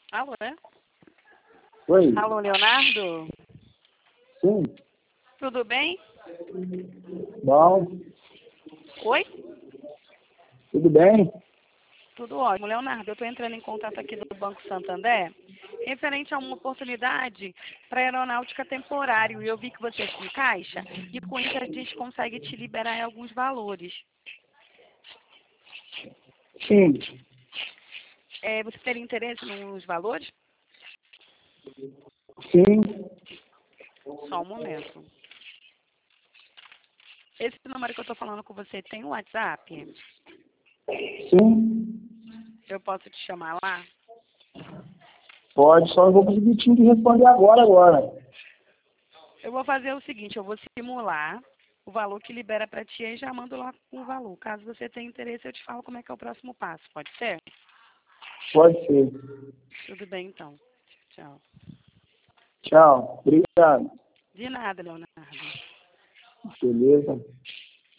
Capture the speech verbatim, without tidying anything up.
Alô, é? Oi? Alô, Leonardo? Sim. Tudo bem? Bom. Oi? Tudo bem? Tudo ótimo. Leonardo, eu estou entrando em contato aqui do Banco Santander, referente a uma oportunidade para aeronáutica temporário. E eu vi que você se encaixa e com isso a gente consegue te liberar alguns valores. Sim. É, você teria interesse nos valores? Sim. Só um momento. Esse número que eu estou falando com você tem um WhatsApp? Sim. Eu posso te chamar lá? Pode, só não vou conseguir te responder agora, agora. Eu vou fazer o seguinte, eu vou simular o valor que libera para ti e já mando lá com o valor. Caso você tenha interesse, eu te falo como é que é o próximo passo. Pode ser? Pode ser. Tudo bem, então. Tchau. Tchau. Obrigado. De nada, Leonardo. Beleza.